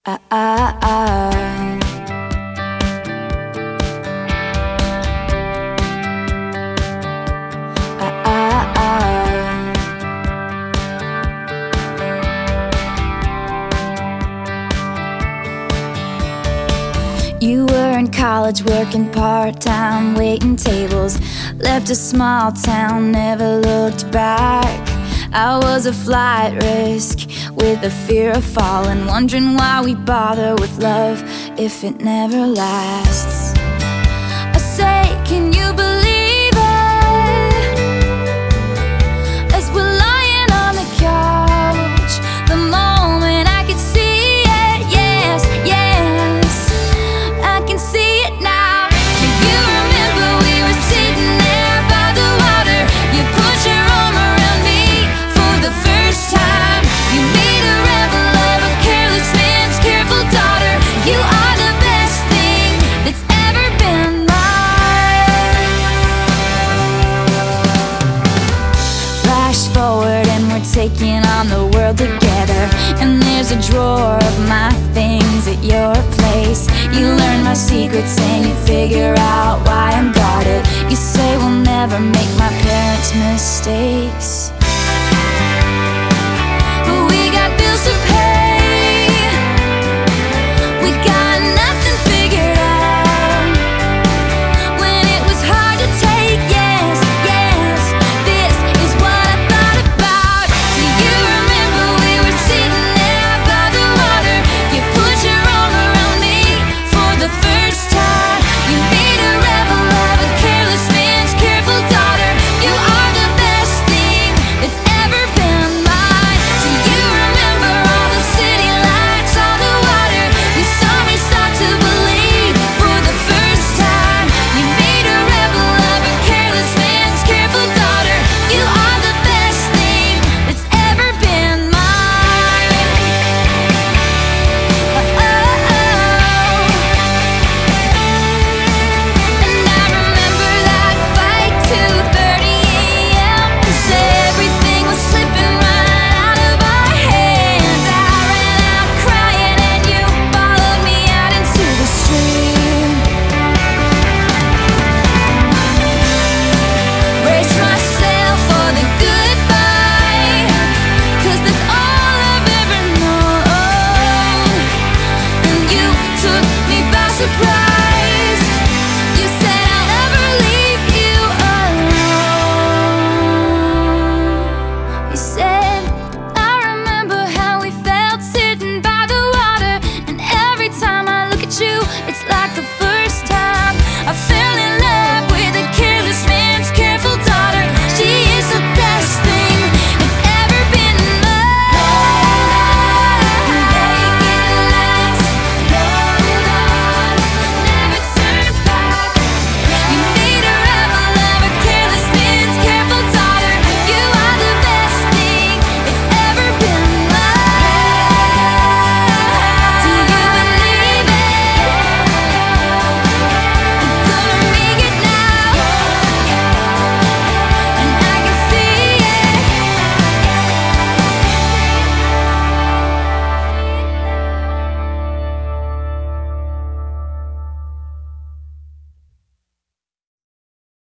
Ah, ah, ah. Ah, ah, ah. You were in college working part-time, waiting tables. Left a small town, never looked back. I was a flight risk with the fear of falling, wondering why we bother with love if it never lasts. I say, can you believe it? As we're lying on the couch, the moment I could see it, yes, yes, I can see it now. Do you remember we were sitting there by the water? You put your arm around me for the first time. You made a rebel of a careless man's careful daughter. You are the best thing that's ever been mine. Flash forward and we're taking on the world together. And there's a drawer of my things at your place. You learn my secrets and you figure out why I'm guarded. You say we'll never make my parents' mistakes, but we got bills to pay.